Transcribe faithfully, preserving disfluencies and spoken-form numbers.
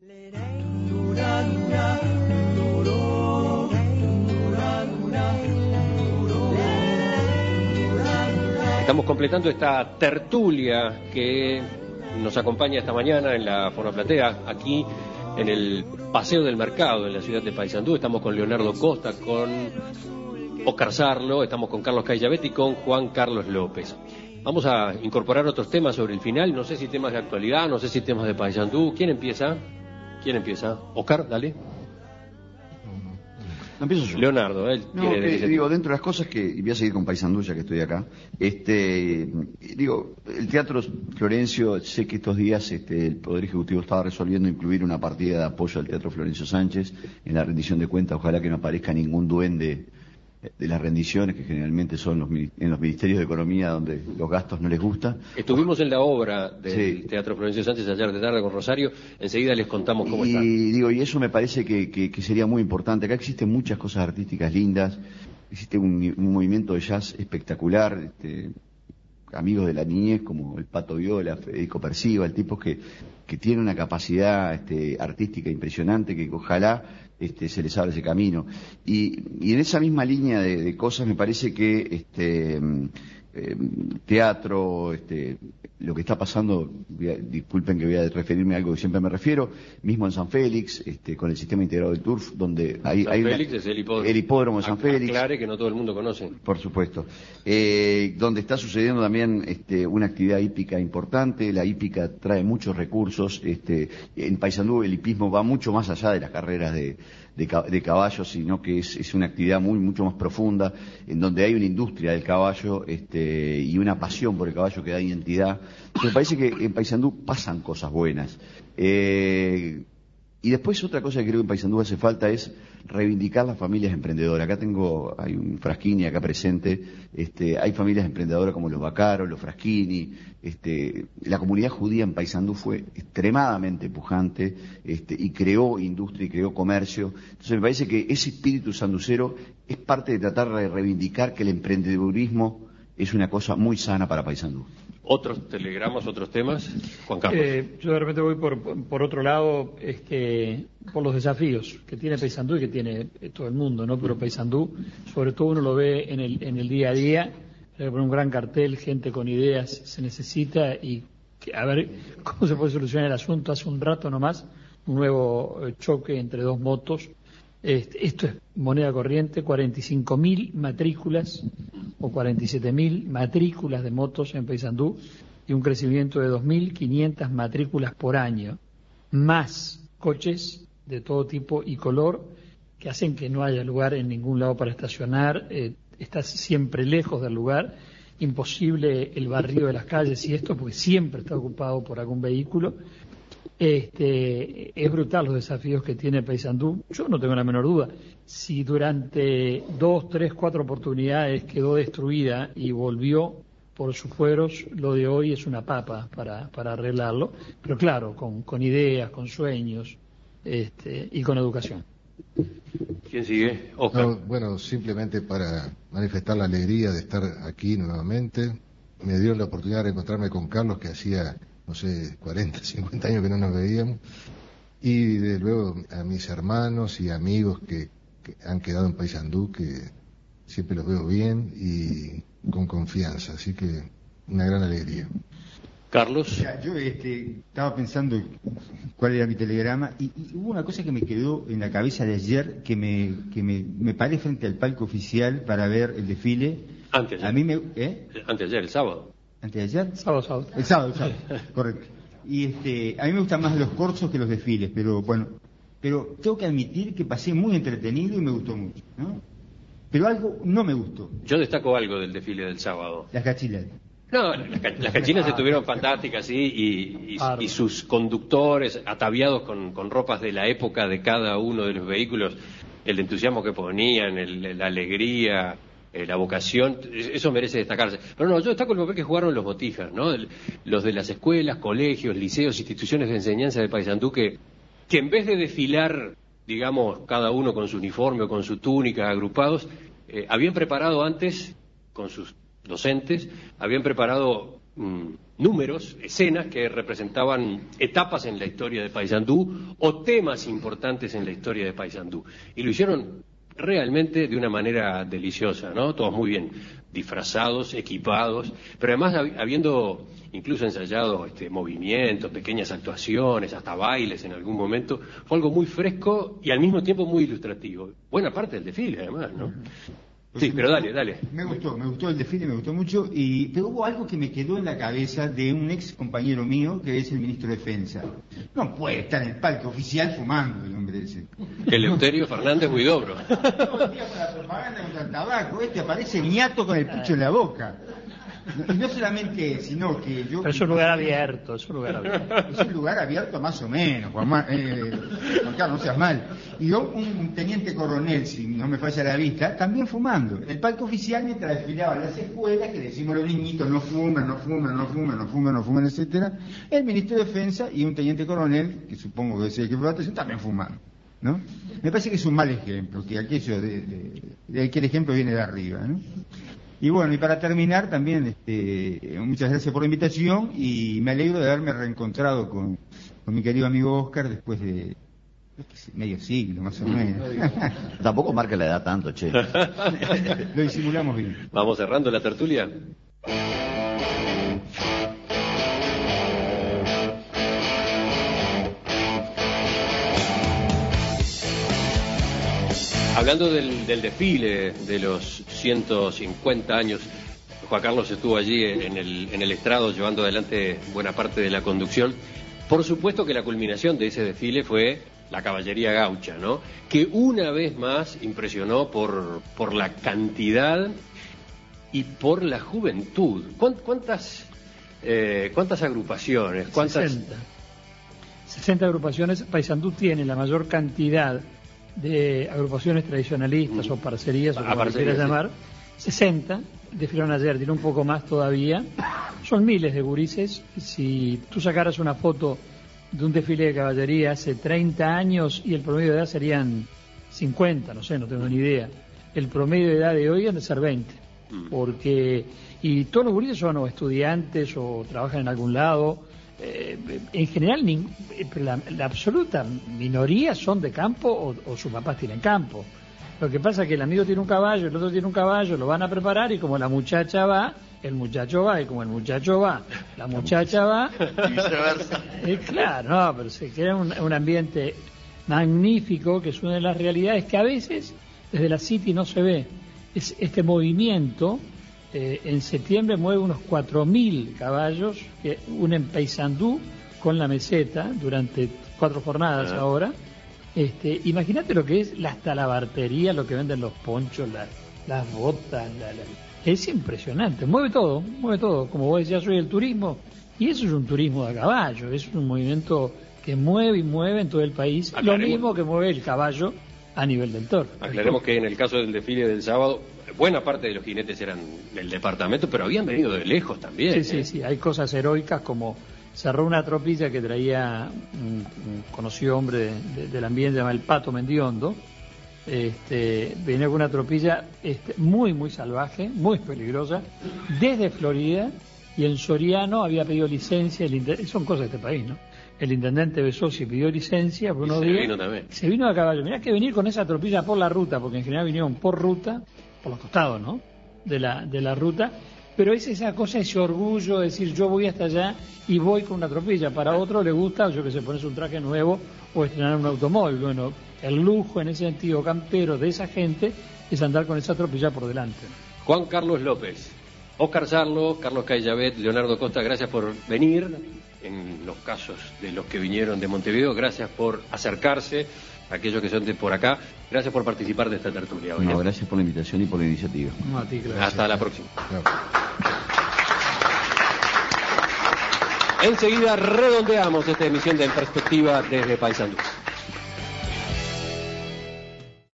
Estamos completando esta tertulia que nos acompaña esta mañana en la Fonoplatea, aquí en el Paseo del Mercado, en la ciudad de Paysandú. Estamos con Leonardo Costa, con Oscar Sarlo, estamos con Carlos Cayavet y con Juan Carlos López. Vamos a incorporar otros temas sobre el final, no sé si temas de actualidad, no sé si temas de Paysandú. ¿Quién empieza? ¿Quién empieza? Oscar, dale. No, empiezo yo. Leonardo, él no, quiere eh, digo, dentro de las cosas que, y voy a seguir con Paysandú ya que estoy acá, este, digo, el Teatro Florencio, sé que estos días este, el Poder Ejecutivo estaba resolviendo incluir una partida de apoyo al Teatro Florencio Sánchez en la rendición de cuentas, ojalá que no aparezca ningún duende de las rendiciones, que generalmente son los, en los ministerios de Economía donde los gastos no les gusta. Estuvimos en la obra del sí. Teatro Florencio Sánchez ayer de tarde con Rosario, enseguida les contamos cómo y, está. Y digo, y eso me parece que, que, que sería muy importante. Acá existen muchas cosas artísticas lindas, existe un, un movimiento de jazz espectacular, este, amigos de la niñez como el Pato Viola, Federico Persiva, el tipo que, que tiene una capacidad este, artística impresionante, que ojalá este, se les abra ese camino. Y, y en esa misma línea de, de cosas me parece que este, eh, teatro, este, lo que está pasando, disculpen que voy a referirme a algo que siempre me refiero, mismo en San Félix, este, con el sistema integrado del Turf, donde hay, San hay Félix una, es el hipódromo, el hipódromo de San Félix. Aclare que no todo el mundo conoce. Por supuesto. Eh, donde está sucediendo también este, una actividad hípica importante, la hípica trae muchos recursos, este, en Paysandú el hipismo va mucho más allá de las carreras de, de, de caballos, sino que es, es una actividad muy mucho más profunda, en donde hay una industria del caballo este, y una pasión por el caballo que da identidad. Me parece que en Paysandú pasan cosas buenas. Eh, y después otra cosa que creo que en Paysandú hace falta es reivindicar las familias emprendedoras. Acá tengo, hay un Fraschini acá presente, este, hay familias emprendedoras como los Baccaro, los Fraschini, este, la comunidad judía en Paysandú fue extremadamente pujante, este, y creó industria y creó comercio. Entonces me parece que ese espíritu sanducero es parte de tratar de reivindicar que el emprendedurismo es una cosa muy sana para Paysandú. ¿Otros telegramas, otros temas? Juan Carlos. Eh, yo de repente voy por, por otro lado, este, por los desafíos que tiene Paysandú y que tiene todo el mundo, ¿no? Pero Paysandú, sobre todo uno lo ve en el, en el día a día, eh, con un gran cartel, gente con ideas se necesita y que, a ver cómo se puede solucionar el asunto. Hace un rato nomás, un nuevo eh, choque entre dos motos. Este, esto es moneda corriente, cuarenta y cinco mil matrículas o cuarenta y siete mil matrículas de motos en Paysandú y un crecimiento de dos mil quinientas matrículas por año, más coches de todo tipo y color que hacen que no haya lugar en ningún lado para estacionar, eh, estás siempre lejos del lugar, imposible el barrido de las calles y esto porque siempre está ocupado por algún vehículo. Este, es brutal los desafíos que tiene Paysandú. Yo no tengo la menor duda. Si durante dos, tres, cuatro oportunidades quedó destruida y volvió por sus fueros, lo de hoy es una papa para, para arreglarlo. Pero claro, con, con ideas, con sueños este, y con educación. ¿Quién sigue? Oscar. No, bueno, simplemente para manifestar la alegría de estar aquí nuevamente. Me dieron la oportunidad de encontrarme con Carlos, que hacía no sé, cuarenta, cincuenta años que no nos veíamos, y de luego a mis hermanos y amigos que, que han quedado en Paysandú, que siempre los veo bien y con confianza, así que una gran alegría. Carlos. Ya, yo este, estaba pensando cuál era mi telegrama y, y hubo una cosa que me quedó en la cabeza de ayer, que me, que me, me paré frente al palco oficial para ver el desfile. Antes. A mí me, ¿eh? Anteayer, el sábado. ¿Antes de ayer? Sábado, sábado. El sábado, el sábado, correcto. Y este, a mí me gustan más los corsos que los desfiles, pero bueno, pero tengo que admitir que pasé muy entretenido y me gustó mucho, ¿no? Pero algo no me gustó. Yo destaco algo del desfile del sábado. Las cachilas. No, las, las cachinas estuvieron fantásticas, sí, y, y, y sus conductores ataviados con, con ropas de la época de cada uno de los vehículos, el entusiasmo que ponían, el, la alegría, Eh, la vocación, eso merece destacarse. Pero no, yo destaco el papel que jugaron los botijas, ¿no? El, los de las escuelas, colegios, liceos, instituciones de enseñanza de Paysandú, que, que en vez de desfilar, digamos, cada uno con su uniforme o con su túnica, agrupados, eh, habían preparado antes, con sus docentes, habían preparado mm, números, escenas que representaban etapas en la historia de Paysandú o temas importantes en la historia de Paysandú. Y lo hicieron realmente de una manera deliciosa, ¿no? Todos muy bien disfrazados, equipados, pero además hab- habiendo incluso ensayado este, movimientos, pequeñas actuaciones, hasta bailes en algún momento, fue algo muy fresco y al mismo tiempo muy ilustrativo. Buena parte del desfile, además, ¿no? Sí, pero dale, dale. Me gustó, me gustó el desfile, me gustó mucho, y pero hubo algo que me quedó en la cabeza de un ex compañero mío, que es el ministro de Defensa. No puede estar en el palco oficial fumando el hombre ese. Eleuterio Fernández Huidobro. Todo el día con la propaganda contra el tabaco, este aparece ñato con el pucho en la boca. Y no solamente, sino que yo... Pero es un lugar abierto, es un lugar abierto. Es un lugar abierto más o menos, Juan, Ma- eh, Juan Carlos, no seas mal. Y yo, un teniente coronel, si no me falla la vista, también fumando. En el palco oficial, mientras desfilaban las escuelas, que decimos a los niñitos, no fuman, no fuman, no fuman, no fuman, no fuman, etcétera, el ministro de Defensa y un teniente coronel, que supongo que es el que fue la atención, también fumando, ¿no? Me parece que es un mal ejemplo, que aquello de, de, de aquel ejemplo viene de arriba, ¿no? Y bueno, y para terminar también, este, muchas gracias por la invitación y me alegro de haberme reencontrado con, con mi querido amigo Oscar después de yo qué sé, medio siglo más o menos. Tampoco marca la edad tanto, che. Lo disimulamos bien. Vamos cerrando la tertulia. Hablando del, del desfile de los ciento cincuenta años, Juan Carlos estuvo allí en el, en el estrado llevando adelante buena parte de la conducción. Por supuesto que la culminación de ese desfile fue la caballería gaucha, ¿no? Que una vez más impresionó por, por la cantidad y por la juventud. ¿Cuán- ¿Cuántas, eh, cuántas agrupaciones? ¿Cuántas? sesenta. sesenta agrupaciones. Paysandú tiene la mayor cantidad de agrupaciones tradicionalistas o parcerías, o Ah, como le parcerías, quieras sí. llamar. sesenta, desfilaron ayer, tiene un poco más todavía. Son miles de gurises. Si tú sacaras una foto de un desfile de caballería hace treinta años y el promedio de edad serían cincuenta, no sé, no tengo ni idea. El promedio de edad de hoy han de ser veinte. Porque, y todos los gurises son o estudiantes o trabajan en algún lado. Eh, en general, nin- la, la absoluta minoría son de campo o, o sus papás tienen campo. Lo que pasa es que el amigo tiene un caballo, el otro tiene un caballo, lo van a preparar y como la muchacha va, el muchacho va, y como el muchacho va, la muchacha va. Y viceversa. Eh, claro, no, pero se crea un, un ambiente magnífico, que es una de las realidades que a veces desde la City no se ve. Es este movimiento, eh, en septiembre mueve unos cuatro mil caballos que unen Paysandú con la meseta durante cuatro jornadas Ah. ahora. Este, imagínate lo que es la talabartería, lo que venden los ponchos, la- las botas, la- la- es impresionante, mueve todo, mueve todo, como vos decías hoy el turismo, y eso es un turismo de caballo, es un movimiento que mueve y mueve en todo el país, lo Aclaremos. mismo que mueve el caballo a nivel del toro. Aclaremos que en el caso del desfile del sábado, buena parte de los jinetes eran del departamento, pero habían venido de lejos también. Sí, sí, ¿eh? sí, hay cosas heroicas como cerró una tropilla que traía un, un conocido hombre de- de- del ambiente, llamado el Pato Mendiondo. Este, venía con una tropilla este, muy, muy salvaje, muy peligrosa, desde Florida, y en Soriano había pedido licencia, el inte- son cosas de este país, ¿no? El intendente Besosi pidió licencia por Y unos se días. vino también. Se vino a caballo. Mirá que venir con esa tropilla por la ruta, porque en general vinieron por ruta, por los costados, ¿no? De la, de la ruta. Pero es esa cosa, ese orgullo de decir yo voy hasta allá y voy con una tropilla. Para otro le gusta, yo que sé, ponerse un traje nuevo o estrenar un automóvil. Bueno, el lujo en ese sentido campero de esa gente es andar con esa tropilla por delante. Juan Carlos López, Óscar Sarlo, Carlos Cayavet, Leonardo Costa, gracias por venir. En los casos de los que vinieron de Montevideo, gracias por acercarse, aquellos que son de por acá, gracias por participar de esta tertulia hoy. No, ¿eh? gracias por la invitación y por la iniciativa. No, a ti, gracias. Hasta la próxima. Claro. Enseguida redondeamos esta emisión de En Perspectiva desde Paysandú.